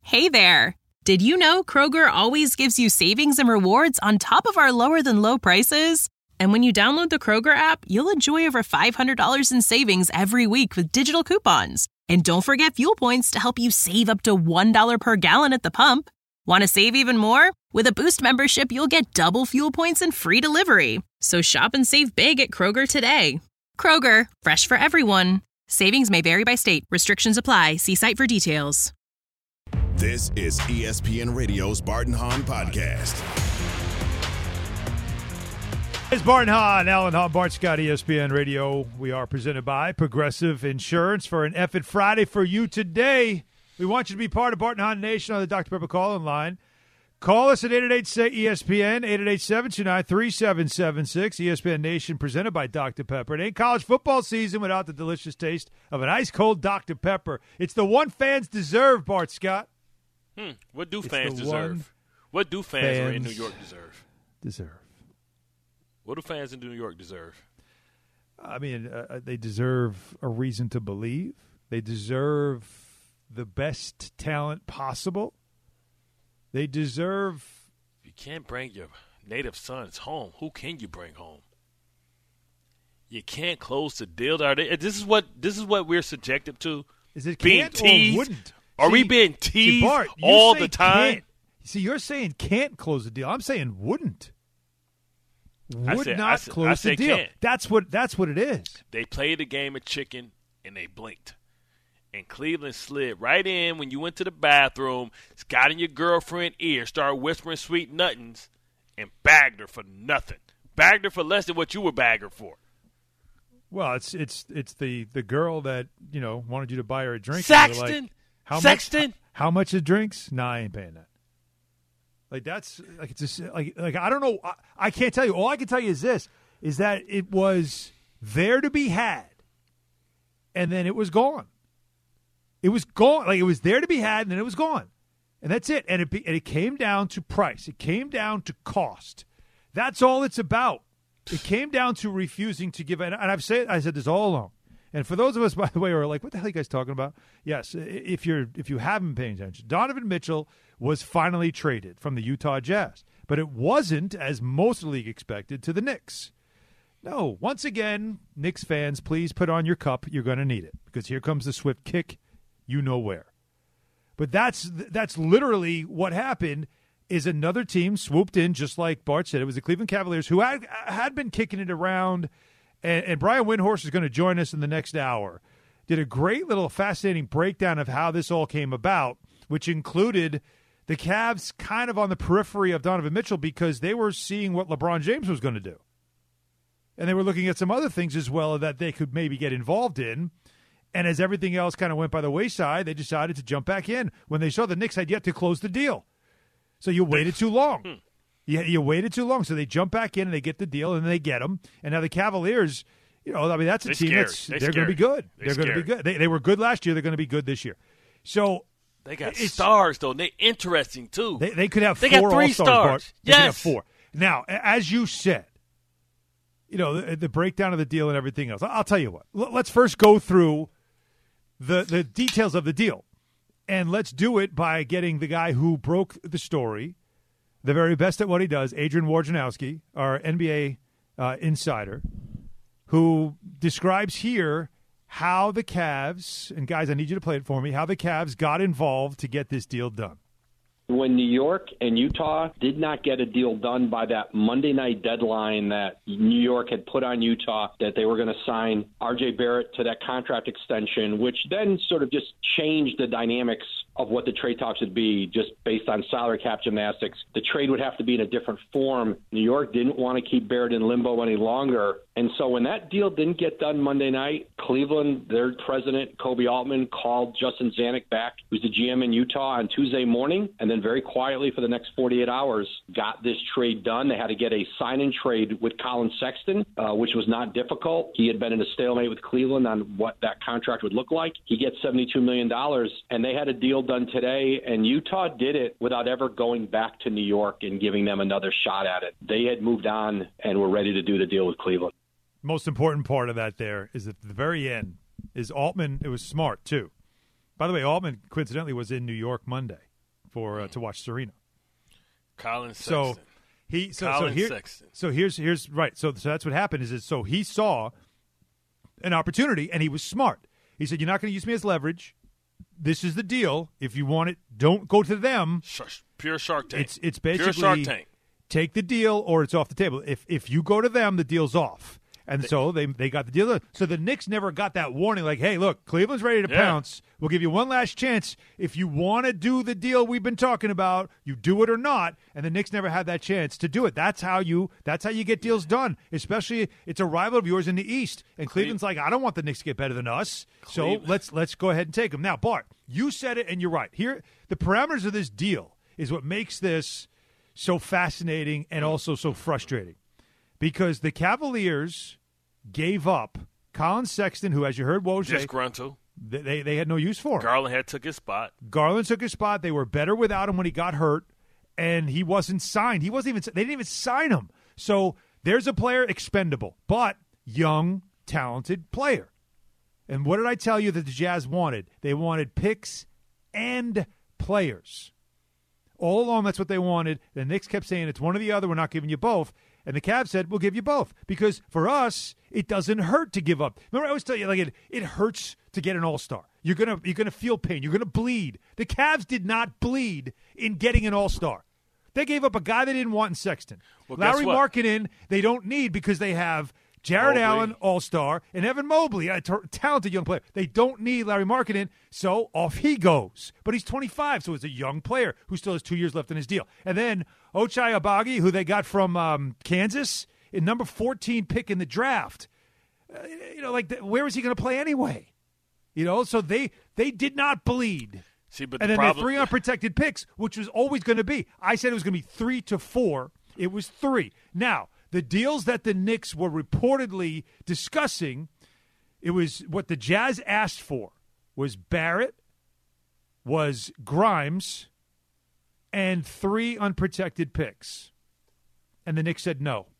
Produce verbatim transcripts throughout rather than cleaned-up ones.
Hey there! Did you know Kroger always gives you savings and rewards on top of our lower-than-low prices? And when you download the Kroger app, you'll enjoy over five hundred dollars in savings every week with digital coupons. And don't forget fuel points to help you save up to one dollar per gallon at the pump. Want to save even more? With a Boost membership, you'll get double fuel points and free delivery. So shop and save big at Kroger today. Kroger, fresh for everyone. Savings may vary by state. Restrictions apply. See site for details. This is E S P N Radio's Bart and Hahn Podcast. It's Bart and Hahn, Alan Hahn, Bart Scott, E S P N Radio. We are presented by Progressive Insurance for an F It Friday for you today. We want you to be part of Bart and Hahn Nation on the Doctor Pepper call-in line. Call us at eight eight eight, S A Y, E S P N, eight eight eight, seven two nine, three seven seven six. E S P N Nation presented by Doctor Pepper. It ain't college football season without the delicious taste of an ice-cold Doctor Pepper. It's the one fans deserve, Bart Scott. Hmm. What do It's fans the deserve? What do fans, fans in New York deserve? Deserve. What do fans in New York deserve? I mean, uh, they deserve a reason to believe. They deserve the best talent possible. They deserve. If you can't bring your native sons home, who can you bring home? You can't close the deal. Are they, this is what this is what we're subjected to. Is it being can't teased? or wouldn't? Are see, we being teased see, Bart, all say the time? Can't. See, you're saying can't close the deal. I'm saying wouldn't. Would said, not I said, close I the deal. Can't. That's what that's what it is. They played a game of chicken and they blinked. And Cleveland slid right in when you went to the bathroom, got in your girlfriend's ear, started whispering sweet nothings, and bagged her for nothing. Bagged her for less than what you were bagged her for. Well, it's it's it's the, the girl that, you know, wanted you to buy her a drink. Sexton. Like, how Sexton. Much, how, how much it drinks? Nah, I ain't paying that. Like that's like it's just like like I don't know. I, I can't tell you. All I can tell you is this: is that it was there to be had, and then it was gone. It was gone. Like it was there to be had, and then it was gone, and that's it. And it be, and it came down to price. It came down to cost. That's all it's about. It came down to refusing to give. And I've said I said this all along. And for those of us, by the way, who are like, "What the hell are you guys talking about?" Yes, if you're if you haven't been paying attention, Donovan Mitchell was finally traded from the Utah Jazz, but it wasn't, as most of the league expected, to the Knicks. No, once again, Knicks fans, please put on your cup. You're going to need it because here comes the swift kick, you know where. But that's that's literally what happened. Is another team swooped in, just like Bart said. It was the Cleveland Cavaliers, who had had been kicking it around. And, and Brian Windhorst is going to join us in the next hour. Did a great little fascinating breakdown of how this all came about, which included the Cavs kind of on the periphery of Donovan Mitchell because they were seeing what LeBron James was going to do. And they were looking at some other things as well that they could maybe get involved in. And as everything else kind of went by the wayside, they decided to jump back in when they saw the Knicks had yet to close the deal. So you waited too long. You, you waited too long, so they jump back in and they get the deal, and then they get them. And now the Cavaliers, you know, I mean, that's a They're team scary. that's They're they're going to be good. They're They're going to be good. They, they were good last year. They're going to be good this year. So they got stars though. And they're interesting too. They, they could have they four got three all-stars, stars. Bart. They yes, could have four. Now, as you said, you know, the, the breakdown of the deal and everything else. I'll tell you what. L- let's first go through the the details of the deal, and let's do it by getting the guy who broke the story. The very best at what he does, Adrian Wojnarowski, our N B A uh, insider, who describes here how the Cavs, and guys, I need you to play it for me, how the Cavs got involved to get this deal done. When New York and Utah did not get a deal done by that Monday night deadline that New York had put on Utah, that they were going to sign R J Barrett to that contract extension, which then sort of just changed the dynamics of what the trade talks would be just based on salary cap gymnastics. The trade would have to be in a different form. New York didn't want to keep Barrett in limbo any longer. And so when that deal didn't get done Monday night, Cleveland, their president, Kobe Altman, called Justin Zanuck back, who's the G M in Utah, on Tuesday morning, and then very quietly for the next forty-eight hours got this trade done. They had to get a sign-in trade with Colin Sexton, uh, which was not difficult. He had been in a stalemate with Cleveland on what that contract would look like. He gets seventy-two million dollars, and they had a deal done today, and Utah did it without ever going back to New York and giving them another shot at it. They had moved on and were ready to do the deal with Cleveland. Most important part of that there is at the very end is Altman. It was smart, too. By the way, Altman, coincidentally, was in New York Monday. for uh, to watch Serena. Colin So Sexton. he so, Colin so here Sexton. so here's here's right. So so that's what happened is, is so he saw an opportunity and he was smart. He said, "You're not going to use me as leverage. This is the deal. If you want it, don't go to them. Sh- pure Shark Tank. It's it's pure basically Shark Tank. take the deal or it's off the table. If if you go to them, the deal's off." And so they they got the deal. So the Knicks never got that warning like, hey, look, Cleveland's ready to Yeah. pounce. We'll give you one last chance. If you want to do the deal we've been talking about, you do it or not. And the Knicks never had that chance to do it. That's how you that's how you get deals done, especially it's a rival of yours in the East. And Cleveland's like, I don't want the Knicks to get better than us. So Cleveland. let's let's go ahead and take them. Now, Bart, you said it and you're right. Here, the parameters of this deal is what makes this so fascinating and also so frustrating. Because the Cavaliers gave up Colin Sexton, who, as you heard Woj say, Disgruntled. they, they they had no use for him. Garland had took his spot. Garland took his spot. They were better without him when he got hurt, and he wasn't signed. He wasn't even. They didn't even sign him. So there's a player expendable, but young, talented player. And what did I tell you that the Jazz wanted? They wanted picks and players. All along, that's what they wanted. The Knicks kept saying, it's one or the other. We're not giving you both. And the Cavs said, we'll give you both. Because for us, it doesn't hurt to give up. Remember, I always tell you, like it, it hurts to get an all-star. You're going to you're gonna feel pain. You're going to bleed. The Cavs did not bleed in getting an all-star. They gave up a guy they didn't want in Sexton. Well, guess Larry what? Markkinen, they don't need because they have Jared Mobley. Allen, all-star, and Evan Mobley, a t- talented young player. They don't need Larry Markkinen, so off he goes. But he's twenty-five, so he's a young player who still has two years left in his deal. And then Ochai Agbaji, who they got from um, Kansas, in number fourteen pick in the draft. Uh, you know, like, the, where is he going to play anyway? You know, so they they did not bleed. See, but And the then problem, the three unprotected picks, which was always going to be. I said it was going to be three to four. It was three. Now, the deals that the Knicks were reportedly discussing, it was what the Jazz asked for was Barrett, was Grimes, and three unprotected picks. And the Knicks said no.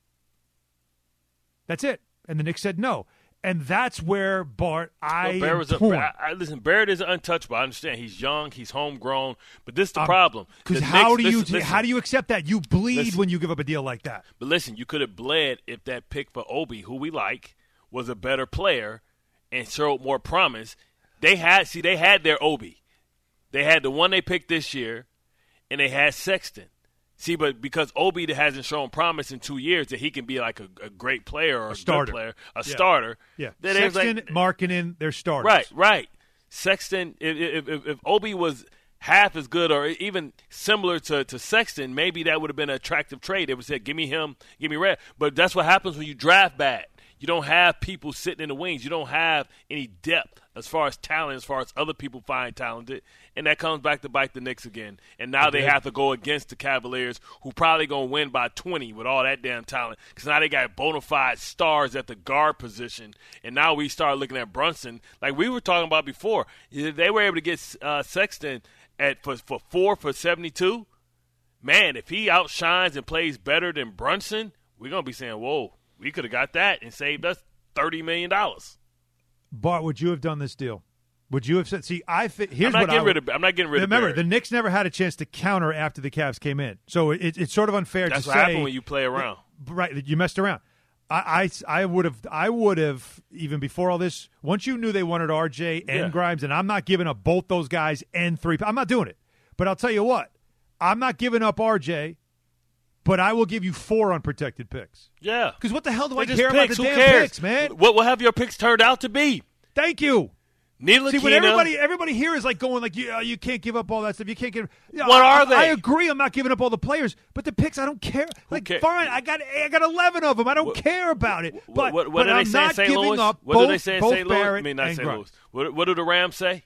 That's it. And the Knicks said no. And that's where, Bart, I Well, Barrett am was a, torn. I, I, listen, Barrett is untouchable. I understand he's young, he's homegrown, but this is the Um, problem. Because The how Knicks- do you listen, listen. how do you accept that? You bleed Listen. when you give up a deal like that. But listen, you could have bled if that pick for Obi, who we like, was a better player and showed more promise. They had see they had their Obi. They had the one they picked this year, and they had Sexton. See, but because Obi hasn't shown promise in two years that he can be like a, a great player or a, starter. good player, a Yeah. starter. Yeah, then it was Sexton, like, Markkinen, they're starters. Right, right. Sexton, if, if, if, if Obi was half as good or even similar to, to Sexton, maybe that would have been an attractive trade. They would say, give me him, give me Red. But that's what happens when you draft bad. You don't have people sitting in the wings. You don't have any depth as far as talent, as far as other people find talented. And that comes back to bite the Knicks again. And now they have to go against the Cavaliers, who probably going to win by twenty with all that damn talent. Because now they got bona fide stars at the guard position. And now we start looking at Brunson. Like we were talking about before, they were able to get uh, Sexton at for, for four for seventy-two. Man, if he outshines and plays better than Brunson, we're going to be saying, whoa, we could have got that and saved us thirty million dollars. Bart, would you have done this deal? Would you have said? See, I think here's I'm not what getting I rid would, of. I'm not getting rid remember, of. the Barrett. Knicks never had a chance to counter after the Cavs came in, so it, it's sort of unfair That's to what say. happened when you play around. Right, that you messed around. I, I, I would have, I would have even before all this. Once you knew they wanted R J and Yeah. Grimes, and I'm not giving up both those guys and three. I'm not doing it. But I'll tell you what, I'm not giving up R J, but I will give you four unprotected picks. Yeah, Because what the hell do They I just care picks. about the Who damn cares? picks, man? What will have your picks turned out to be? Thank you. Neela See, when Kina, everybody everybody here is like going like, yeah, you can't give up all that stuff. You can't give. You know, What I, are they? I agree. I'm not giving up all the players, but the picks, I don't care. Like, cares? fine, I got I got eleven of them. I don't What- care about it. What, But, what, what but do I'm they say in not Saint giving Louis? up What both, do they say in both Saint Louis? Barrett I mean, not and Saint Grimes. Louis. What, what do the Rams say?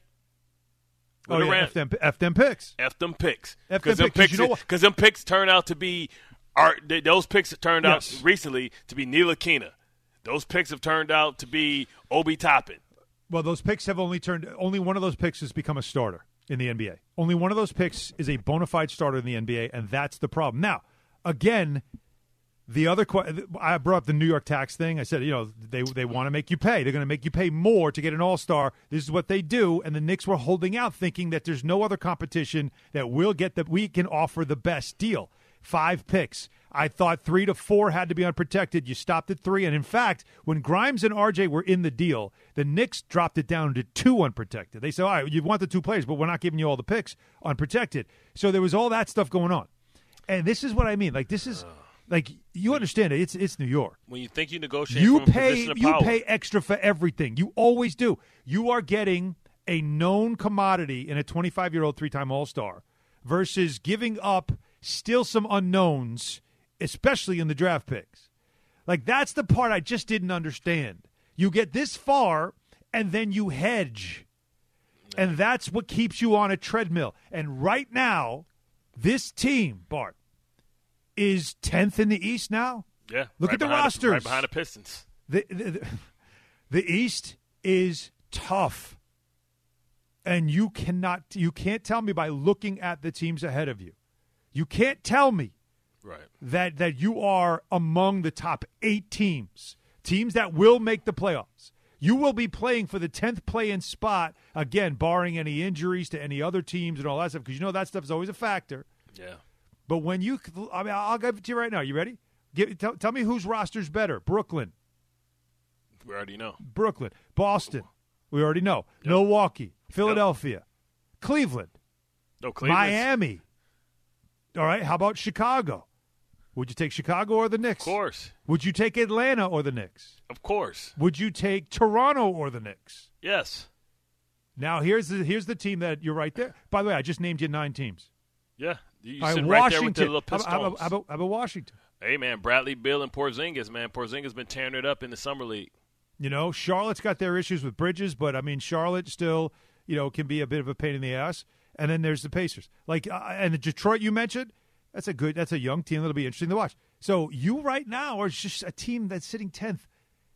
What Oh, do the yeah, Rams? F them, F them picks. F them picks. F them Because them picks, 'cause picks, you know what- because them picks turned out to be, are they, those picks turned Yes. out recently to be Neela Kina. Those picks have turned out to be Obi Toppin. Well, those picks have only turned. Only one of those picks has become a starter in the N B A. Only one of those picks is a bona fide starter in the N B A, and that's the problem. Now, again, The other que- I brought up the New York tax thing. I said, you know, they they want to make you pay. They're going to make you pay more to get an All-Star. This is what they do. And the Knicks were holding out, thinking that there's no other competition that will get that we can offer the best deal. Five picks. I thought three to four had to be unprotected. You stopped at three. And in fact, when Grimes and R J were in the deal, the Knicks dropped it down to two unprotected. They said, all right, you want the two players, but we're not giving you all the picks unprotected. So there was all that stuff going on. And this is what I mean. Like, this is. Like, you understand it. It's it's New York. When you think you negotiate you from a pay position of you power. pay extra for everything. You always do. You are getting a known commodity in a twenty-five-year-old three-time All-Star versus giving up still some unknowns, especially in the draft picks. Like, that's the part I just didn't understand. You get this far, and then you hedge. And that's what keeps you on a treadmill. And right now, this team, Bart, is tenth in the East now. Yeah. Look right at the behind rosters. right behind the Pistons. The, the, the, the East is tough. And you cannot you can't tell me by looking at the teams ahead of you. You can't tell me right. that that you are among the top eight teams, teams that will make the playoffs. You will be playing for the tenth play-in spot, again, barring any injuries to any other teams and all that stuff, because you know that stuff is always a factor. Yeah. But when you – I mean, I'll give it to you right now. You ready? Give, tell, tell me whose roster's better. Brooklyn. We already know. Brooklyn. Boston. We already know. Yep. Milwaukee. Philadelphia. Yep. Cleveland. No, Cleveland. Miami. All right. How about Chicago? Would you take Chicago or the Knicks? Of course. Would you take Atlanta or the Knicks? Of course. Would you take Toronto or the Knicks? Yes. Now, here's the here's the team that you're right there. By the way, I just named you nine teams. Yeah. You All sit right, right Washington. there with the little Pistons. How about, how, about, how about Washington? Hey, man, Bradley Beal and Porzingis, man. Porzingis been tearing it up in the summer league. You know, Charlotte's got their issues with Bridges, but, I mean, Charlotte still, you know, can be a bit of a pain in the ass. And then there's the Pacers. Like, uh, and the Detroit you mentioned, that's a good, that's a young team that'll be interesting to watch. So you right now are just a team that's sitting tenth.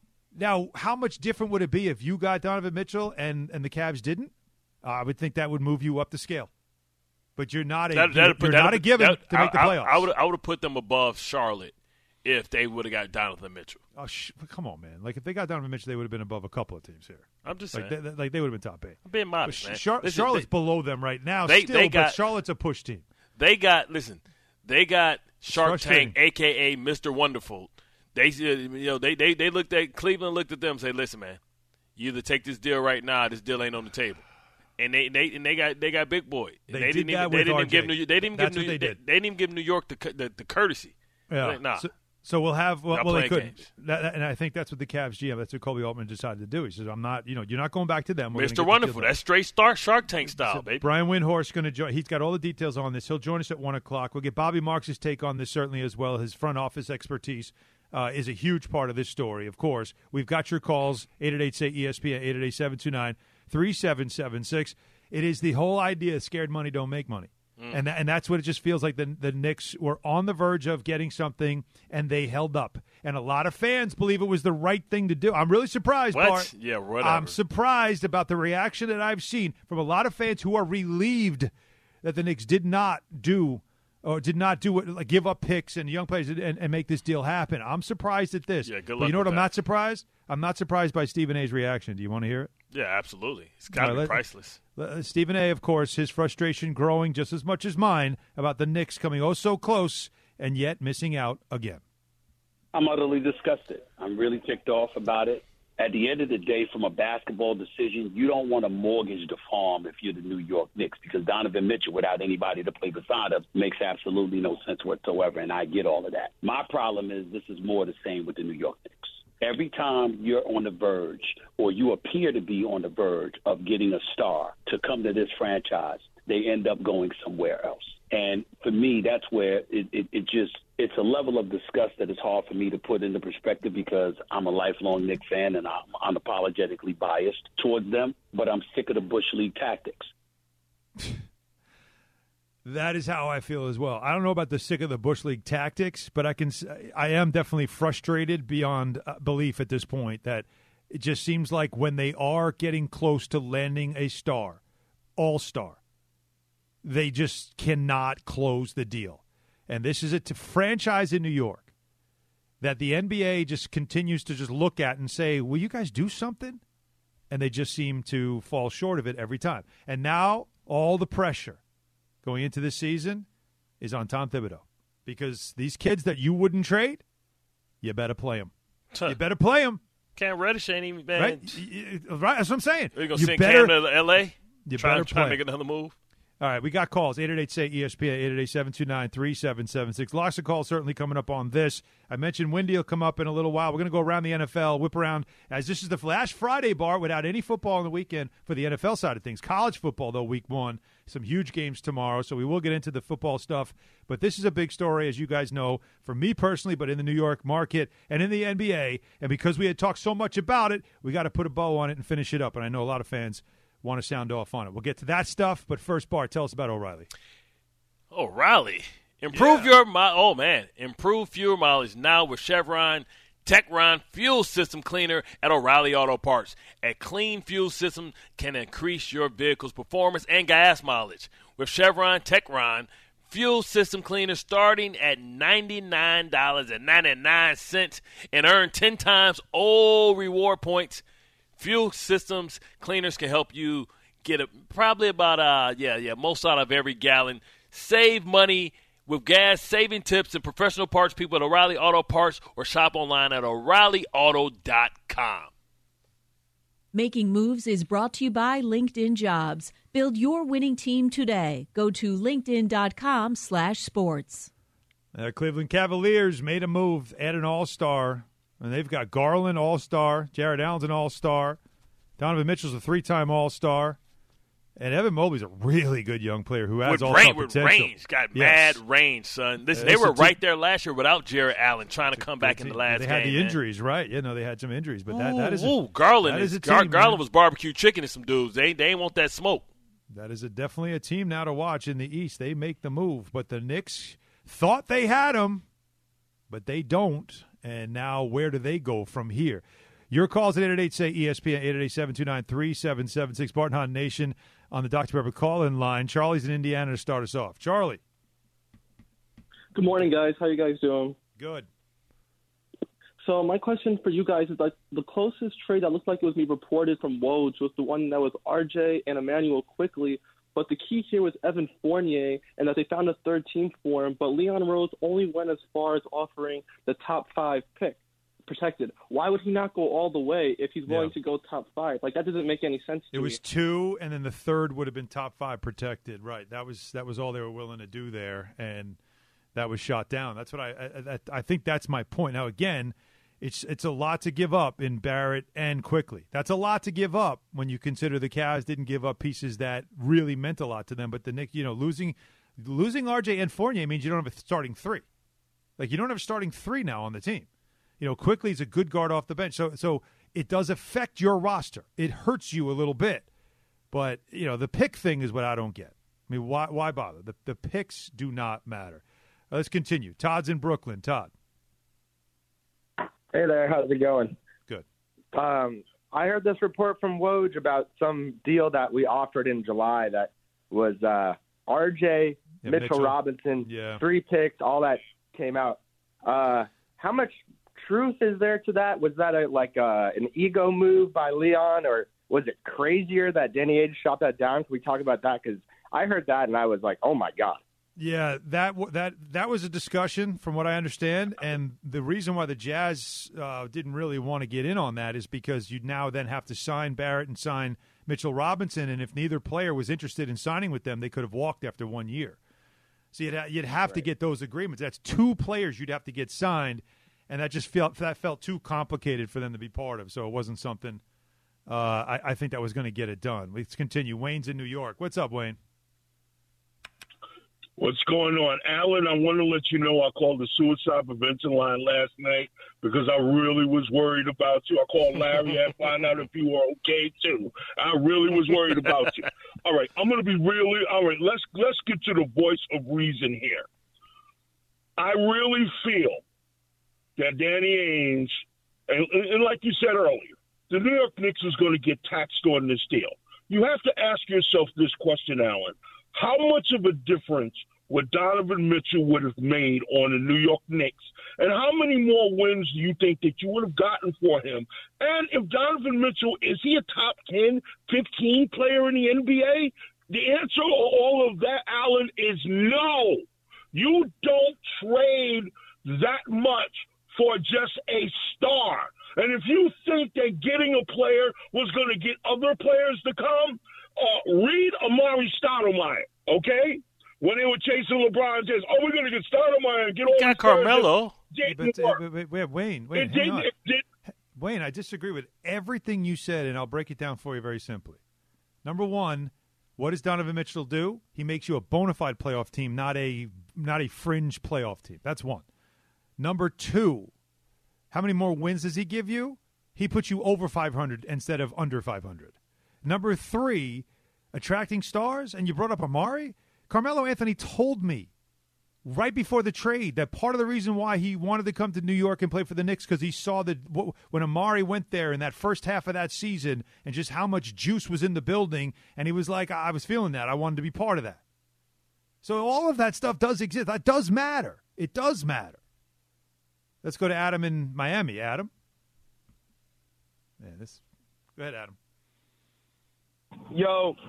Now, how much different would it be if you got Donovan Mitchell and, and the Cavs didn't? Uh, I would think that would move you up the scale. But you're not a That- you're, that'd put- you're not a that'd- given that- to make the I- playoffs. I, I would I would have put them above Charlotte if they would have got Donovan Mitchell. Oh, sh- come on, man! Like if they got Donovan Mitchell, they would have been above a couple of teams here. I'm just Like saying. they, like they would have been top eight. I'm being modest, But man. Char- Listen, Charlotte's they- below them right now. they- still, they but got- Charlotte's a push team. They got listen. They got Shark frustrating. Tank, A K A Mister Wonderful. They you know they, they they looked at Cleveland, looked at them, and said, "Listen, man, you either take this deal right now. This deal ain't on the table." And they they and they got they got big boy. They They, did didn't that even with they didn't R even J. give New they didn't even That's give what New they did. they didn't even give New York the the, the courtesy. Yeah. Like, nah. So, so we'll have well, Not well they playing couldn't. games. That, that- and I think that's what the Cavs G M. That's what Kobe Altman decided to do. He says, "I'm not. You know, you're not going back to them. We're gonna Mister get the Wonderful. deal That's straight star Shark Tank style, So baby. Brian Windhorst going to join. He's got all the details on this. He'll join us at one o'clock. We'll get Bobby Marks' take on this certainly as well. His front office expertise uh, is a huge part of this story. Of course, we've got your calls eight eight eight say E S P N eight eight eight seven two nine three seven seven six. It is the whole idea: scared money don't make money. Mm. And, and that's what it just feels like. The, the Knicks were on the verge of getting something, and they held up. And a lot of fans believe it was the right thing to do. I'm really surprised, What? Bart. Yeah, whatever. I'm surprised about the reaction that I've seen from a lot of fans who are relieved that the Knicks did not do or did not do it, like give up picks and young players and, and make this deal happen. I'm surprised at this. Yeah, good But luck you know what with I'm that. not surprised? I'm not surprised by Stephen A's reaction. Do you want to hear it? Yeah, absolutely. It's got to All right, be let- priceless. Uh, Stephen A., of course, his frustration growing just as much as mine about the Knicks coming oh so close and yet missing out again. I'm utterly disgusted. I'm really ticked off about it. At the end of the day, from a basketball decision, you don't want to mortgage the farm if you're the New York Knicks, because Donovan Mitchell, without anybody to play beside him, makes absolutely no sense whatsoever, and I get all of that. My problem is this is more the same with the New York Knicks. Every time you're on the verge, or you appear to be on the verge of getting a star to come to this franchise, they end up going somewhere else. And for me, that's where it, it, it just – it's a level of disgust that is hard for me to put into perspective, because I'm a lifelong Knicks fan and I'm unapologetically biased towards them, but I'm sick of the Bush League tactics. That is how I feel as well. I don't know about the sick of the Bush League tactics, but I can. I am definitely frustrated beyond uh, belief at this point that it just seems like when they are getting close to landing a star, all-star, they just cannot close the deal. And this is a t- franchise in New York that the N B A just continues to just look at and say, will you guys do something? And they just seem to fall short of it every time. And now all the pressure going into this season is on Tom Thibodeau, because these kids that you wouldn't trade, you better play them. You better play them. Cam Reddish ain't even been. Right? Right, that's what I'm saying. Are you going to You send better- Cam to L A? You Try, better try to play. make another move? All right, we got calls. eight eight eight, say E S P N, eight eight eight, seven two nine, three seven seven six. Lots of calls certainly coming up on this. I mentioned Wendy will come up in a little while. We're going to go around the N F L, whip around, as this is the last Friday bar without any football on the weekend for the N F L side of things. College football, though, week one. Some huge games tomorrow, so we will get into the football stuff. But this is a big story, as you guys know, for me personally, but in the New York market and in the N B A. And because we had talked so much about it, we got to put a bow on it and finish it up. And I know a lot of fans want to sound off on it. We'll get to that stuff, but first, Bart, tell us about O'Reilly. O'Reilly. Improve Yeah. your mi- oh man, improve fuel mileage now with Chevron Techron Fuel System Cleaner at O'Reilly Auto Parts. A clean fuel system can increase your vehicle's performance and gas mileage. With Chevron Techron Fuel System Cleaner starting at ninety-nine ninety-nine and earn ten times old reward points. Fuel systems cleaners can help you get a, probably about uh yeah yeah most out of every gallon. Save money with gas saving tips and professional parts people at O'Reilly Auto Parts, or shop online at O'Reilly Auto dot com. Making Moves is brought to you by LinkedIn Jobs. Build your winning team today. Go to linkedin.com slash sports. Uh, Cleveland Cavaliers made a move, add an all-star, and they've got Garland, all-star, Jared Allen's an all-star, Donovan Mitchell's a three-time all-star, and Evan Mobley's a really good young player who has With, all-star range, with potential. range, got Yes. mad range, son. This, Uh, they it's were a team- right there last year without Jared Allen trying to come back in the last They game. had the man. injuries, right? Yeah, no, they had some injuries, but that, that is a, Ooh, Garland that is, is a Gar- team, Garland man. was barbecue chicken to some dudes. They they ain't want that smoke. That is a, definitely a team now to watch in the East. They make the move, but the Knicks thought they had him, but they don't. And now where do they go from here? Your calls at eight eight eight, say E S P N, eight eight eight, seven two nine, three seven seven six. Barton Hahn Nation on the Doctor Pepper call-in line. Charlie's in Indiana to start us off. Charlie. Good morning, guys. How you guys doing? Good. So my question for you guys is, like, the closest trade that looked like it was being reported from Woj was the one that was R J and Emmanuel Quickly. But the key here was Evan Fournier, and that they found a third team for him. But Leon Rose only went as far as offering the top five pick protected. Why would he not go all the way if he's willing Yeah. to go top five? Like, that doesn't make any sense to It was me. two, and then the third would have been top five protected. Right. That was that was all they were willing to do there, and that was shot down. That's what I I, I, I think that's my point. Now, again, it's it's a lot to give up in Barrett and Quickly. That's a lot to give up when you consider the Cavs didn't give up pieces that really meant a lot to them. But the Knicks, you know, losing losing R J and Fournier means you don't have a starting three. Like, you don't have a starting three now on the team. You know, Quickly is a good guard off the bench. So so it does affect your roster. It hurts you a little bit. But, you know, the pick thing is what I don't get. I mean, why why bother? The the picks do not matter. Uh, let's continue. Todd's in Brooklyn. Todd. Hey there, how's it going? Good. Um, I heard this report from Woj about some deal that we offered in July that was uh, R J, Yeah, Mitchell, Mitchell. Robinson, Yeah. three picks, all that came out. Uh, how much truth is there to that? Was that a, like uh, an ego move by Leon, or was it crazier that Danny Ainge shot that down? Can we talk about that? Because I heard that and I was like, oh my God. Yeah, that w- that that was a discussion, from what I understand, and the reason why the Jazz uh, didn't really want to get in on that is because you'd now then have to sign Barrett and sign Mitchell Robinson, and if neither player was interested in signing with them, they could have walked after one year. So you'd ha- you'd have to get those agreements. That's two players you'd have to get signed, and that just felt that felt too complicated for them to be part of. So it wasn't something uh, I, I think that was going to get it done. Let's continue. Wayne's in New York. What's up, Wayne? What's going on? Alan, I want to let you know I called the suicide prevention line last night because I really was worried about you. I called Larry and find out if you were okay, too. I really was worried about you. All right, I'm going to be really – all right, let's let's get to the voice of reason here. I really feel that Danny Ainge, and, and like you said earlier, the New York Knicks is going to get taxed on this deal. You have to ask yourself this question, Alan. How much of a difference would Donovan Mitchell would have made on the New York Knicks And how many more wins do you think that you would have gotten for him? And if Donovan Mitchell, is he a top ten, fifteen player in the N B A? The answer to all of that, Alan, is no. You don't trade that much for just a star. And if you think that getting a player was going to get other players to come, uh, read Amari Stoudemire, okay? When they were chasing LeBron James, oh, we're going to get Stoudemire and get all got these Carmelo. Yeah, but, uh, wait, wait, Wayne, Wayne, It hang didn't- on. it did- Wayne, I disagree with everything you said, and I'll break it down for you very simply. Number one, what does Donovan Mitchell do? He makes you a bona fide playoff team, not a not a fringe playoff team. That's one. Number two, how many more wins does he give you? He puts you over five hundred instead of under five hundred. Number three, attracting stars, and you brought up Amari. Carmelo Anthony told me right before the trade that part of the reason why he wanted to come to New York and play for the Knicks because he saw that when Amari went there in that first half of that season and just how much juice was in the building, and he was like, I was feeling that. I wanted to be part of that. So all of that stuff does exist. That does matter. It does matter. Let's go to Adam in Miami. Adam? Yeah, this. Go ahead, Adam. Yo.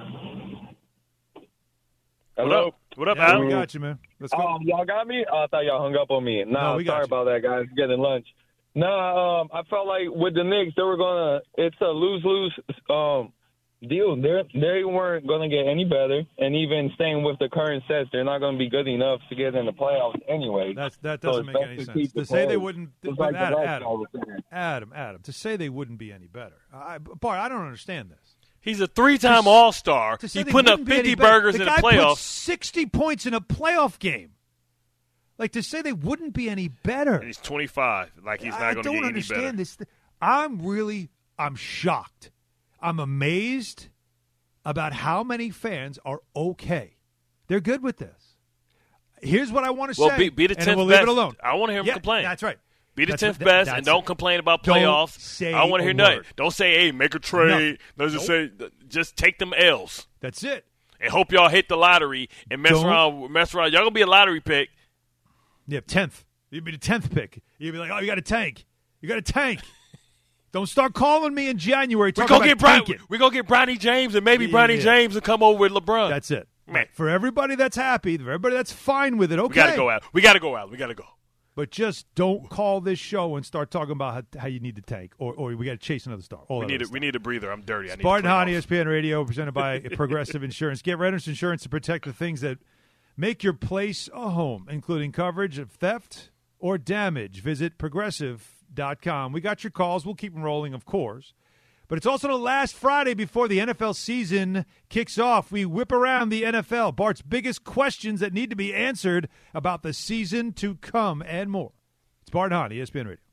What Hello. up? What up, Yeah, Adam? we got you, man. Let's go. Um, y'all got me? Oh, I thought y'all hung up on me. Nah, No, we got sorry you. about that, guys. Getting lunch. Nah, um, I felt like with the Knicks, they were gonna. It's a lose-lose um deal. They they weren't gonna get any better, and even staying with the current sets, they're not gonna be good enough to get in the playoffs anyway. That's, that So doesn't it's make best any to sense. keep To the say they players. wouldn't, It's but like the Adam, last Adam, guy was saying. Adam, Adam, to say they wouldn't be any better. I, Bart, I don't understand this. He's a three-time All-Star. To say He's they putting up wouldn't be any fifty better. burgers the in the guy playoffs. Put sixty points in a playoff game. Like, to say they wouldn't be any better. And he's twenty-five. Like he's I not going to don't get any understand better. this. I'm really, I'm shocked. I'm amazed about how many fans are okay. They're good with this. Here's what I want to Well, say. be, be the and tenth we'll best. leave it alone. I want to hear him Yeah, complain. That's right. Be the That's tenth what- best, that's and don't it. complain about Don't playoffs. say I don't want to a hear nothing. word. Don't say, "Hey, make a trade." Let's just say, just take them L's. That's it. And hope y'all hit the lottery and mess Don't- around. Mess around. Y'all gonna be a lottery pick. Yeah, tenth. You'd be the tenth pick. You'd be like, oh, you got a tank. You got a tank. Don't start calling me in January. We talking go get about Brian. tanking. We go get Bronny James, and maybe Yeah, Bronny yeah. James will come over with LeBron. That's it. Man. For everybody that's happy, for everybody that's fine with it, okay. We gotta go out. We gotta go out. We gotta go. But just don't call this show and start talking about how, how you need to tank, or, or we got to chase another star. All We that need other a, stuff. we need a breather. I'm dirty. I need Spartan to Hahn, clean E off. S P N Radio, presented by Progressive Insurance. Get renters insurance to protect the things that make your place a home, including coverage of theft or damage. Visit progressive dot com. We got your calls. We'll keep them rolling, of course. But it's also the last Friday before the N F L season kicks off. We whip around the N F L, Bart's biggest questions that need to be answered about the season to come and more. It's Bart Hahn, E S P N Radio.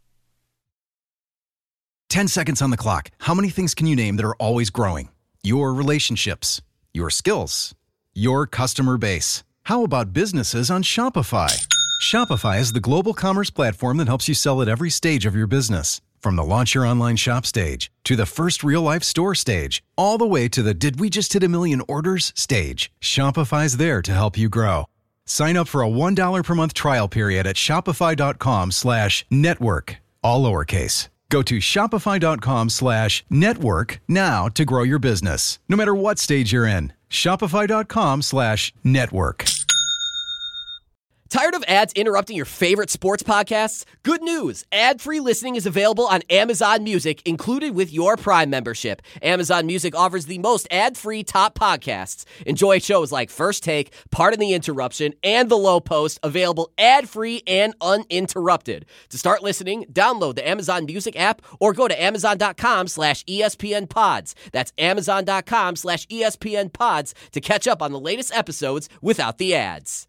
Ten seconds on the clock. How many things can you name that are always growing? Your relationships, your skills, your customer base. How about businesses on Shopify? Shopify is the global commerce platform that helps you sell at every stage of your business. From the launch your online shop stage, to the first real-life store stage, all the way to the did we just hit a million orders stage. Shopify's there to help you grow. Sign up for a one dollar per month trial period at shopify.com slash network, all lowercase. Go to shopify.com slash network now to grow your business, no matter what stage you're in. Shopify.com slash network. Tired of ads interrupting your favorite sports podcasts? Good news! Ad-free listening is available on Amazon Music, included with your Prime membership. Amazon Music offers the most ad-free top podcasts. Enjoy shows like First Take, Pardon the Interruption, and The Low Post, available ad-free and uninterrupted. To start listening, download the Amazon Music app or go to amazon.com slash ESPN pods. That's amazon.com slash ESPN pods to catch up on the latest episodes without the ads.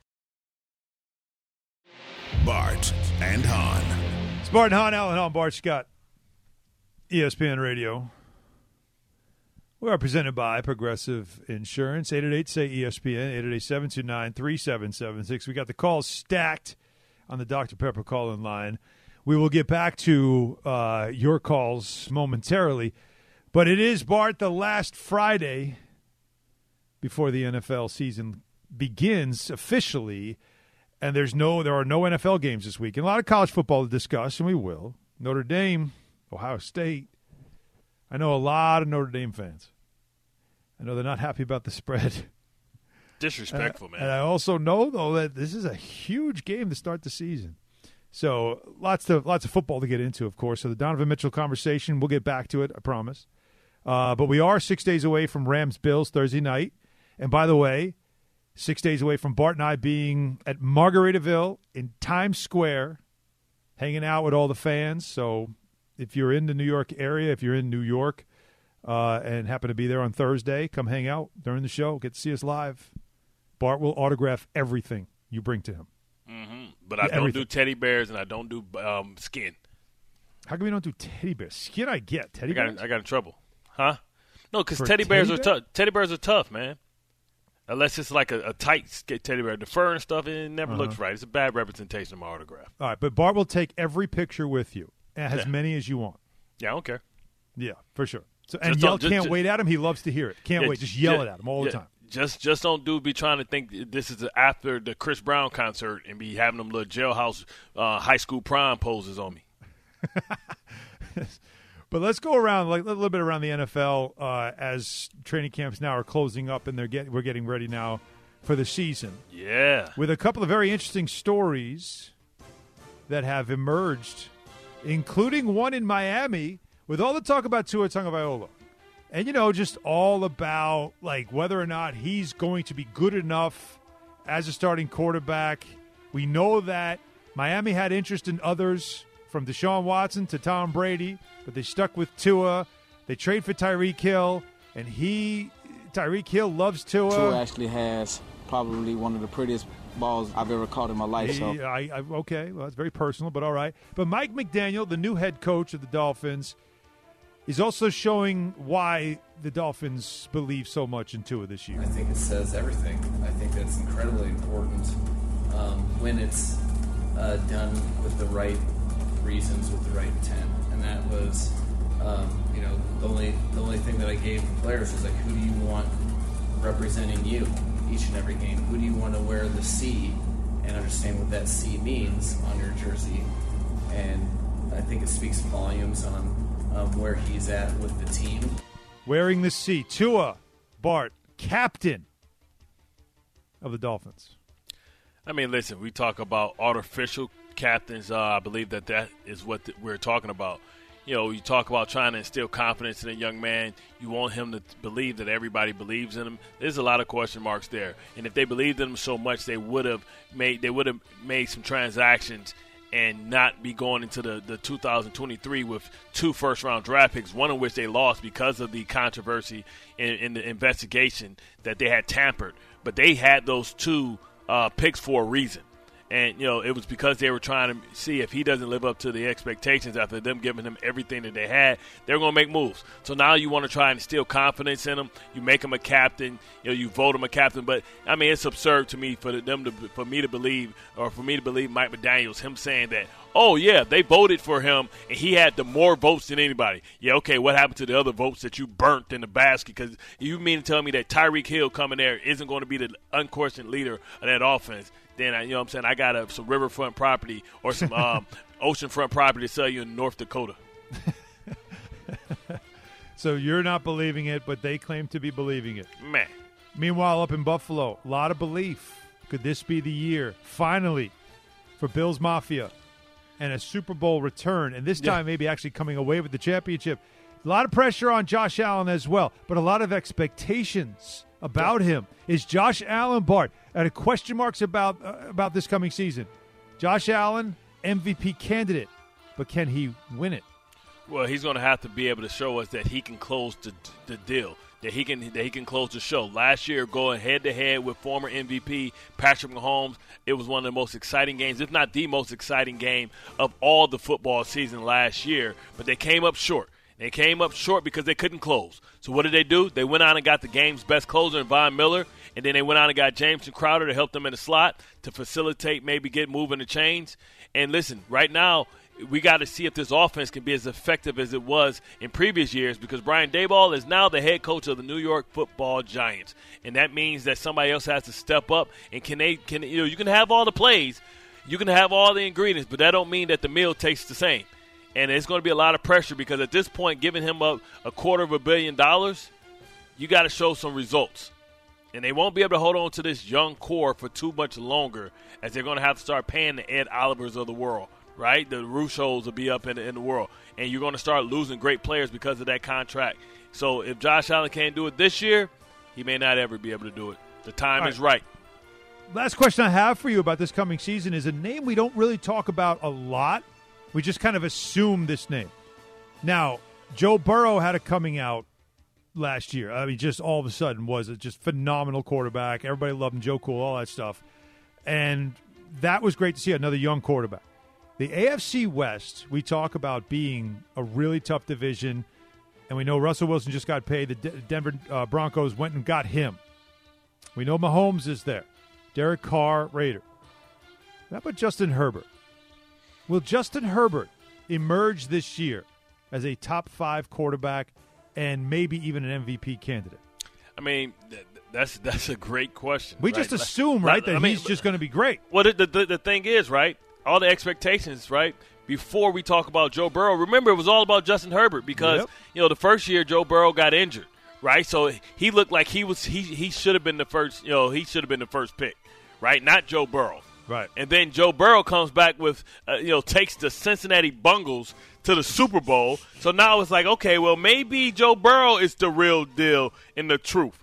Bart and Hahn. Spartan Hahn, Alan Hahn, Bart Scott, E S P N Radio. We are presented by Progressive Insurance. eight eight eight, say E S P N, eight eight eight, seven two nine, three seven seven six. We got the calls stacked on the Doctor Pepper call-in line. We will get back to uh, your calls momentarily. But it is, Bart, the last Friday before the N F L season begins officially. And there's no, there are no N F L games this week. And a lot of college football to discuss, and we will. Notre Dame, Ohio State. I know a lot of Notre Dame fans. I know they're not happy about the spread. Disrespectful, uh, man. And I also know, though, that this is a huge game to start the season. So lots of lots of football to get into, of course. So the Donovan Mitchell conversation, we'll get back to it, I promise. Uh, but we are six days away from Rams-Bills Thursday night. And by the way, six days away from Bart and I being at Margaritaville in Times Square, hanging out with all the fans. So if you're in the New York area, if you're in New York uh, and happen to be there on Thursday, come hang out during the show. Get to see us live. Bart will autograph everything you bring to him. Mm-hmm. But I Yeah, don't everything. do teddy bears and I don't do um, skin. How come we don't do teddy bears? Skin I get. Teddy I got, bears? I got in trouble. Huh? No, because For teddy bears teddy are bear? tough. Teddy bears are tough, man. Unless it's like a, a tight sk- teddy bear. The fur and stuff, it never Uh-huh. looks right. It's a bad representation of my autograph. All right, but Bart will take every picture with you, and as Yeah. many as you want. Yeah, I don't care. Yeah, for sure. So and Just yell, don't- just- can't just- wait at him. He loves to hear it. Can't Yeah, wait. Just yell yeah, it at him all yeah. the time. Just just don't do be trying to think this is after the Chris Brown concert and be having them little jailhouse uh, high school prom poses on me. But let's go around like a little bit around the N F L uh, as training camps now are closing up, and they're get, we're getting ready now for the season. Yeah. With a couple of very interesting stories that have emerged, including one in Miami with all the talk about Tua Tagovailoa. And, you know, just all about, like, whether or not he's going to be good enough as a starting quarterback. We know that Miami had interest in others, from Deshaun Watson to Tom Brady, but they stuck with Tua. They trade for Tyreek Hill, and he, Tyreek Hill loves Tua. Tua actually has probably one of the prettiest balls I've ever caught in my life. He- So I, I, okay, well, that's very personal, but all right. But Mike McDaniel, the new head coach of the Dolphins, is also showing why the Dolphins believe so much in Tua this year. I think it says everything. I think that's incredibly important um, when it's uh, done with the right reasons, with the right intent. And that was, um, you know, the only the only thing that I gave the players was like, who do you want representing you each and every game? Who do you want to wear the C and understand what that C means on your jersey? And I think it speaks volumes on um, where he's at with the team. Wearing the C, Tua, Bart, captain of the Dolphins. I mean, listen, we talk about artificial captains. Uh, I believe that that is what th- we're talking about. You know, you talk about trying to instill confidence in a young man. You want him to believe that everybody believes in him. There's a lot of question marks there. And if they believed in him so much, they would have made they would have made some transactions and not be going into the, the two thousand twenty-three with two first-round draft picks, one of which they lost because of the controversy in, in the investigation that they had tampered. But they had those two uh, picks for a reason. And, you know, it was because they were trying to see if he doesn't live up to the expectations after them giving him everything that they had, they're going to make moves. So now you want to try and instill confidence in him. You make him a captain. You know, you vote him a captain. But, I mean, it's absurd to me for them to, for me to believe, or for me to believe Mike McDaniels, him saying that, oh, yeah, they voted for him, and he had the more votes than anybody. Yeah, okay, what happened to the other votes that you burnt in the basket? Because you mean to tell me that Tyreek Hill coming there isn't going to be the unquestioned leader of that offense? Then, I, you know what I'm saying, I got a, some riverfront property or some um, oceanfront property to sell you in North Dakota. So you're not believing it, but they claim to be believing it. Man. Meanwhile, up in Buffalo, a lot of belief. Could this be the year, finally, for Bills Mafia and a Super Bowl return? And this time, Yeah. maybe actually coming away with the championship. A lot of pressure on Josh Allen as well, but a lot of expectations about him. Is Josh Allen, Bart, and question marks about uh, about this coming season? Josh Allen, M V P candidate, but can he win it? Well, he's going to have to be able to show us that he can close the, the deal, that he can that he can close the show. Last year, going head-to-head with former M V P Patrick Mahomes, it was one of the most exciting games, if not the most exciting game of all the football season last year, but they came up short. They came up short because they couldn't close. So what did they do? They went on and got the game's best closer in Von Miller, and then they went on and got Jameson Crowder to help them in the slot to facilitate, maybe get moving the chains. And listen, right now, we got to see if this offense can be as effective as it was in previous years, because Brian Daboll is now the head coach of the New York Football Giants, and that means that somebody else has to step up. And can they? Can you know? You can have all the plays, you can have all the ingredients, but that don't mean that the meal tastes the same. And it's going to be a lot of pressure, because at this point, giving him up a quarter of a billion dollars, you got to show some results. And they won't be able to hold on to this young core for too much longer, as they're going to have to start paying the Ed Olivers of the world, right? The Ruschos will be up in the, in the world. And you're going to start losing great players because of that contract. So if Josh Allen can't do it this year, he may not ever be able to do it. The time All is right. Last question I have for you about this coming season is a name we don't really talk about a lot. We just kind of assume this name. Now, Joe Burrow had a coming out last year. I mean, just all of a sudden was a just phenomenal quarterback. Everybody loved him, Joe Cool, all that stuff. And that was great to see, another young quarterback. The A F C West, we talk about being a really tough division, and we know Russell Wilson just got paid. The D- Denver uh, Broncos went and got him. We know Mahomes is there. Derek Carr, Raider. How about Justin Herbert? Will Justin Herbert emerge this year as a top five quarterback and maybe even an M V P candidate? I mean, th- that's that's a great question. We right? just assume, right, that I mean, he's just going to be great. Well, the, the the thing is, right, all the expectations, right, before we talk about Joe Burrow, remember it was all about Justin Herbert, because, Yep. you know, the first year Joe Burrow got injured, right? So he looked like he was he he should have been the first, you know, he should have been the first pick, right? Not Joe Burrow. Right. And then Joe Burrow comes back with, uh, you know, takes the Cincinnati Bungles to the Super Bowl. So now it's like, okay, well, maybe Joe Burrow is the real deal and the truth.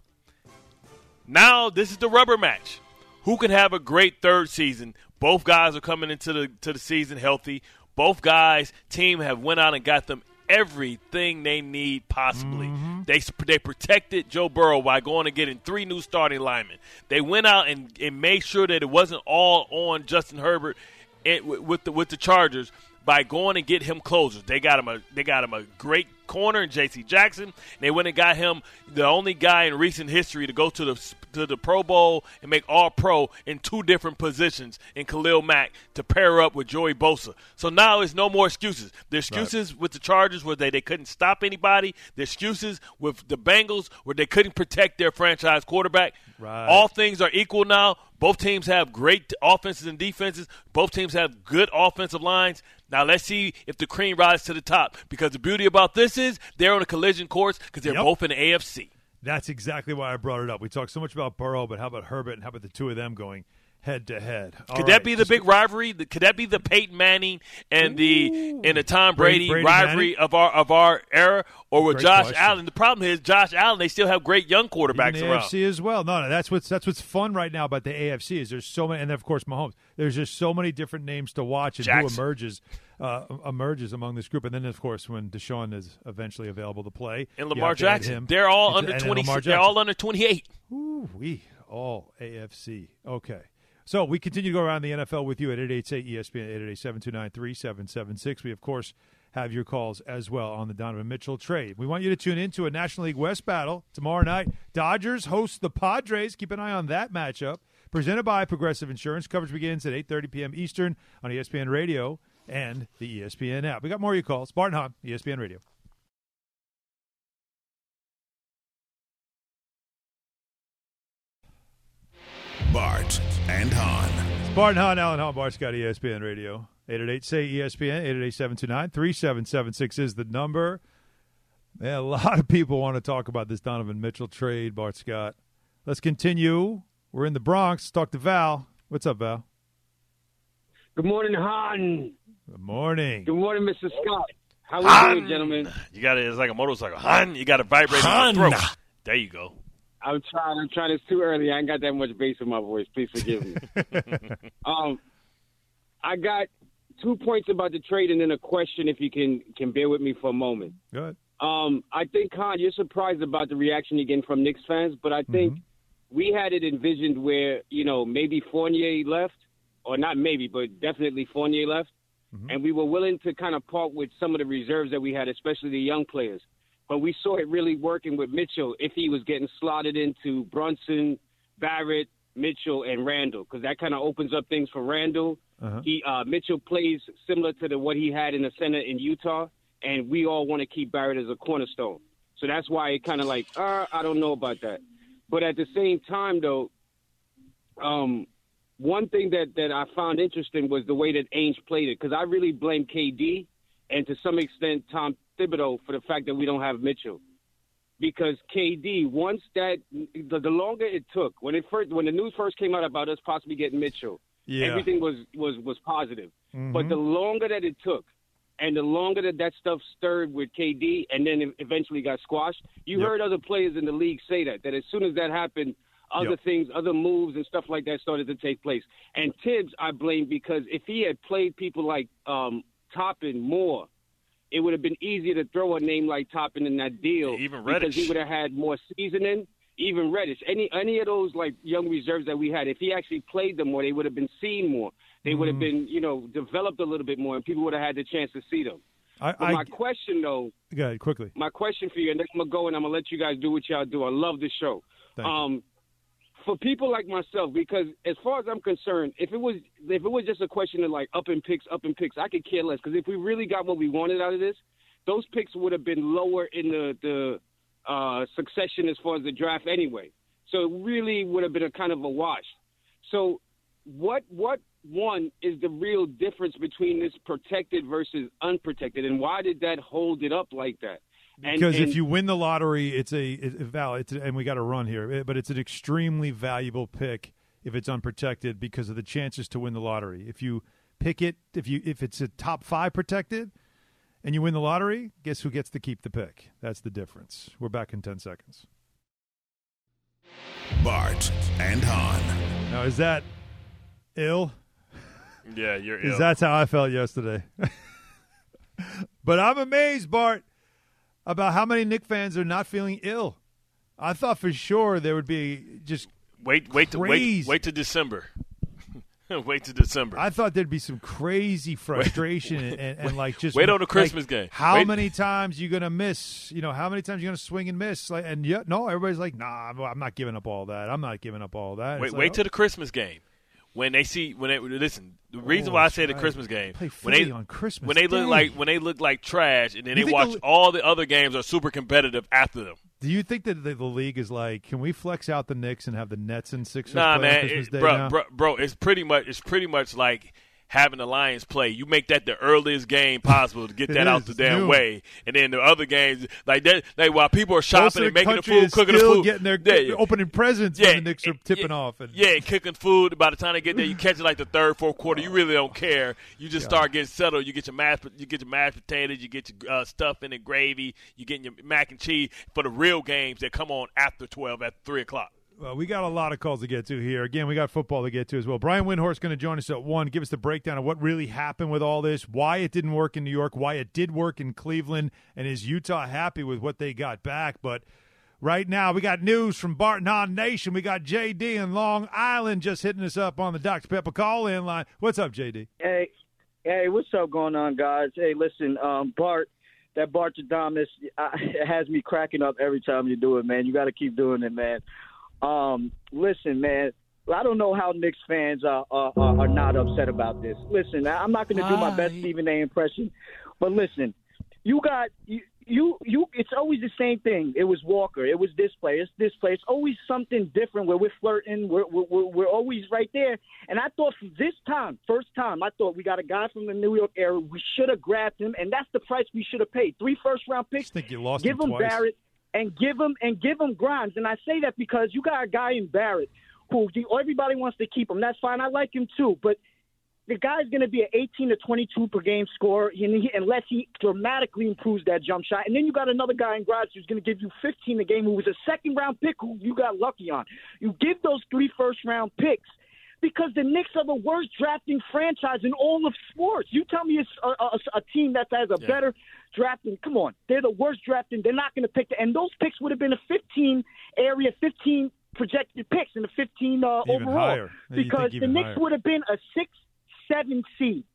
Now this is the rubber match. Who can have a great third season? Both guys are coming into the to the season healthy. Both guys' team have went out and got them everything they need possibly. Mm-hmm. They they protected Joe Burrow by going and getting three new starting linemen. They went out and, and made sure that it wasn't all on Justin Herbert and, with the with the Chargers by going and get him closers. They got him a they got him a great corner in J C Jackson. They went and got him the only guy in recent history to go to the to the Pro Bowl and make All-Pro in two different positions in Khalil Mack to pair up with Joey Bosa. So now it's no more excuses. The excuses right. with the Chargers were they, they couldn't stop anybody. The excuses with the Bengals were they couldn't protect their franchise quarterback. Right. All things are equal now. Both teams have great offenses and defenses. Both teams have good offensive lines. Now let's see if the cream rises to the top, because the beauty about this is they're on a collision course because they're yep. both in the A F C. That's exactly why I brought it up. We talked so much about Burrow, but how about Herbert, and how about the two of them going head to head? Could right. that be the Just big rivalry? Could that be the Peyton Manning and the Ooh. and the Tom Brady, Brady rivalry Manning? of our of our era, or with great Josh question. Allen? The problem is Josh Allen. They still have great young quarterbacks Even the around. A F C as well. No, no, that's what's that's what's fun right now about the A F C is there's so many, and then of course Mahomes. There's just so many different names to watch and Jackson. who emerges uh, emerges among this group. And then of course when Deshaun is eventually available to play, and Lamar Jackson, they're all and, under and twenty. They're all under twenty-eight. Ooh, we all A F C. Okay. So we continue to go around the N F L with you at eight eight eight E S P N, eight eight eight, seven two nine, three seven seven six. We, of course, have your calls as well on the Donovan Mitchell trade. We want you to tune in to a National League West battle tomorrow night. Dodgers host the Padres. Keep an eye on that matchup. Presented by Progressive Insurance. Coverage begins at eight thirty p.m. Eastern on E S P N Radio and the E S P N app. We got more of your calls. Bart and Hahn, E S P N Radio. Bart and Hahn. Bart and Hahn, Alan Hahn, Bart Scott, E S P N Radio. eight eight eight, say E S P N, eight eight eight, seven two nine, three seven seven six is the number. Man, a lot of people want to talk about this Donovan Mitchell trade, Bart Scott. Let's continue. We're in the Bronx. Talk to Val. What's up, Val? Good morning, Hahn. Good morning. Good morning, Mister Scott. How are you doing, gentlemen? You got it. It's like a motorcycle. Han, you got to vibrate in your throat. There you go. I'm trying. I'm trying. It's too early. I ain't got that much bass in my voice. Please forgive me. um, I got two points about the trade and then a question, if you can can bear with me for a moment. Good. Um, I think, Hahn, you're surprised about the reaction you're getting from Knicks fans, but I think mm-hmm. we had it envisioned where, you know, maybe Fournier left, or not maybe, but definitely Fournier left, mm-hmm. and we were willing to kind of part with some of the reserves that we had, especially the young players. But we saw it really working with Mitchell if he was getting slotted into Brunson, Barrett, Mitchell and Randall, because that kind of opens up things for Randall. Uh-huh. He uh, Mitchell plays similar to the, what he had in the center in Utah, and we all want to keep Barrett as a cornerstone. So that's why it kind of like, uh, I don't know about that. But at the same time, though, um, one thing that, that I found interesting was the way that Ainge played it, because I really blame K D and to some extent Tom Thibodeau for the fact that we don't have Mitchell. Because K D, once that the, the longer it took, when it first when the news first came out about us possibly getting Mitchell, yeah. everything was, was, was positive. Mm-hmm. But the longer that it took, and the longer that that stuff stirred with K D, and then it eventually got squashed, you Yep. heard other players in the league say that, that as soon as that happened, other Yep. things, other moves and stuff like that started to take place. And Tibbs, I blame, because if he had played people like um, Toppin more, it would have been easier to throw a name like Toppin in that deal. Yeah, even because Reddish. he would have had more seasoning. Even Reddish, any any of those like young reserves that we had, if he actually played them more, they would have been seen more. They would have been, you know, developed a little bit more, and people would have had the chance to see them. I, but I, my question, though, go ahead, quickly. my question for you, and then I'm gonna go and I'm gonna let you guys do what y'all do. I love the show. Thank you. Um, for people like myself, because as far as I'm concerned, if it was if it was just a question of like up and picks, up and picks, I could care less. Because if we really got what we wanted out of this, those picks would have been lower in the the uh, succession as far as the draft anyway. So it really would have been a kind of a wash. So what what one is the real difference between this protected versus unprotected, and why did that hold it up like that? And, Because and, if you win the lottery, it's a it's a valid, it's a, and we got to run here, but it's an extremely valuable pick if it's unprotected because of the chances to win the lottery. If you pick it, if you if it's a top five protected, and you win the lottery, guess who gets to keep the pick? That's the difference. We're back in ten seconds. Bart and Hahn. Now, is that ill? Yeah, you're ill. Because that's how I felt yesterday. But I'm amazed, Bart, about how many Knick fans are not feeling ill. I thought for sure there would be just wait, wait, to, crazy. wait, wait to December. Wait to December. I thought there'd be some crazy frustration and, and, and like just wait on the Christmas like, game. How wait. many times you gonna miss? You know, how many times you gonna swing and miss? Like, and yeah, no, everybody's like, nah, I'm not giving up all that. I'm not giving up all that. Wait, it's wait like, till the Christmas game. When they see, when they listen, the reason Oh, why I that's say the right. Christmas game, Play when Philly they on Christmas when they look Day. like when they look like trash, and then You they think watch the- all the other games are super competitive after them. Do you think that the, the league is like, can we flex out the Knicks and have the Nets and Sixers Nah, play on man, Christmas it, Day bro, now? bro, bro, it's pretty much it's pretty much like having the Lions play. You make that the earliest game possible to get It that is. out the It's damn noon. way, and then the other games like that. Like while people are Most shopping of and the making the country food, is cooking the still food, getting their yeah, yeah. opening presents Yeah, when the Knicks are tipping yeah, off. And, Yeah, cooking food. By the time they get there, you catch it like the third, fourth quarter. You really don't care. You just start getting settled. You get your mashed, you get your mashed potatoes. You get your uh, stuffing and gravy. You get your mac and cheese for the real games that come on after twelve, at three o'clock. Well, we got a lot of calls to get to here. Again, we got football to get to as well. Brian Windhorst going to join us at one, give us the breakdown of what really happened with all this, why it didn't work in New York, why it did work in Cleveland, and is Utah happy with what they got back? But right now, we got news from Barton Hahn Nation. We got J D in Long Island just hitting us up on the Doctor Pepper call-in line. What's up, J D? Hey, hey, what's up going on, guys? Hey, listen, um, Bart, that Bart Adamus, uh, it has me cracking up every time you do it, man. You got to keep doing it, man. Um, listen, man, I don't know how Knicks fans are, are, are not upset about this. Listen, I'm not going to do my best Stephen A. impression, but listen, you got you, you you. It's always the same thing. It was Walker. It was this player. It's this player. It's always something different where we're flirting. We're we're we're always right there. And I thought for this time, first time, I thought we got a guy from the New York area. We should have grabbed him, and that's the price we should have paid. Three first round picks. I think you lost Give him him twice. Barrett. And give him and give him Grimes. And I say that because you got a guy in Barrett who everybody wants to keep him. That's fine. I like him too. But the guy's going to be an eighteen to twenty-two per game scorer unless he dramatically improves that jump shot. And then you got another guy in Grimes who's going to give you fifteen a game, who was a second-round pick who you got lucky on. You give those three first-round picks because the Knicks are the worst drafting franchise in all of sports. You tell me it's a, a, a team that has a Yeah. better drafting. Come on. They're the worst drafting. They're not going to pick. The, and those picks would have been a fifteen area, fifteen projected picks in the fifteen uh, Even overall. higher. You Because think the even Knicks higher. would have been a six, seven seed.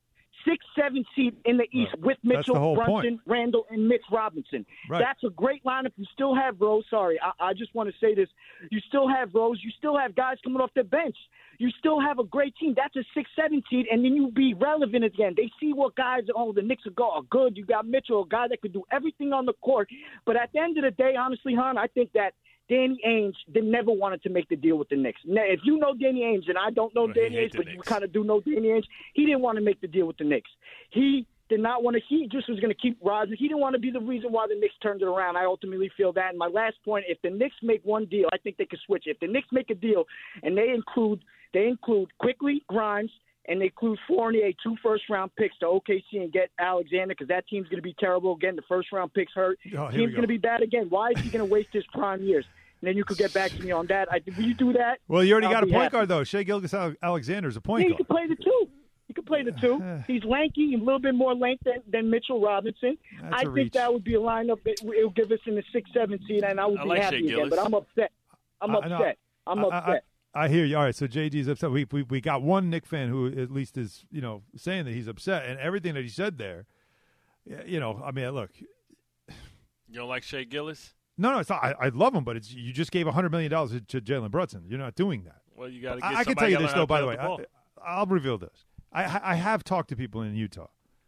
six, seven seed in the East Right. with That's Mitchell, the whole Brunson, point. Randall, and Mitch Robinson. Right. That's a great lineup. You still have Rose. Sorry, I, I just want to say this. You still have Rose. You still have guys coming off the bench. You still have a great team. That's a six, seven seed, and then you be relevant again. They see what guys, oh, the Knicks are, go, are good. You got Mitchell, a guy that could do everything on the court. But at the end of the day, honestly, hon, I think that Danny Ainge they never wanted to make the deal with the Knicks. Now, if you know Danny Ainge, and I don't know Well, Danny Ainge, but you kind of do know Danny Ainge, he didn't want to make the deal with the Knicks. He did not want to. He just was going to keep Rodgers. He didn't want to be the reason why the Knicks turned it around. I ultimately feel that. And my last point: if the Knicks make one deal, I think they could switch. If the Knicks make a deal and they include they include Quickly, Grimes, and they include Fournier, two first-round picks to O K C and get Alexander, because that team's going to be terrible again. The first-round picks hurt. Oh, here we Team's go. going to be bad again. Why is he going to waste his prime years? And then you could get back to me on that. I think, will you do that? Well, you already I'll got a be point happy. guard, though. Shea Gilgeous-Alexander's a point Yeah, he guard. could play the two. He could play the two. He's lanky, a little bit more length than, than Mitchell Robinson. That's I a think reach. that would be a lineup that will give us in the six, seven seed, and I would I be like happy Shea again. Gilgeous. But I'm upset. I'm I- I know. upset. I'm I- I- upset. I hear you. All right, so J D's upset. We, we we got one Knick fan who at least is, you know, saying that he's upset, and everything that he said there, y- you know, I mean, look, You don't like Shea Gillis? no, no, it's not. I, I love him, but it's you just gave one hundred million dollars to, to Jalen Brunson. You're not doing that. Well, you got to get I, I can somebody tell you gotta this, learn how though, to by the play way. with ball. I, I'll reveal this. I, I have talked to people in Utah.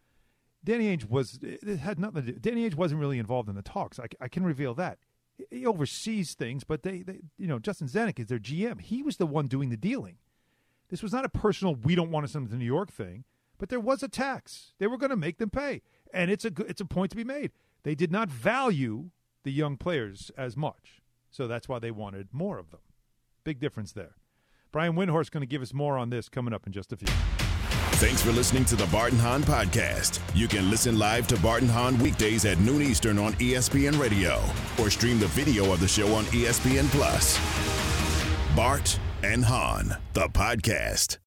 Danny Ainge was, it had nothing to do. Danny Ainge wasn't really involved in the talks. I, I can reveal that. He oversees things, but they, they, you know, Justin Zanuck is their G M. He was the one doing the dealing. This was not a personal, we don't want to send them to New York thing, but there was a tax. They were going to make them pay. And it's a, good- it's a point to be made. They did not value the young players as much. So that's why they wanted more of them. Big difference there. Brian Windhorst going to give us more on this coming up in just a few. Thanks for listening to the Bart and Hahn Podcast. You can listen live to Bart and Hahn weekdays at noon Eastern on E S P N Radio or stream the video of the show on E S P N Plus. Bart and Hahn, the podcast.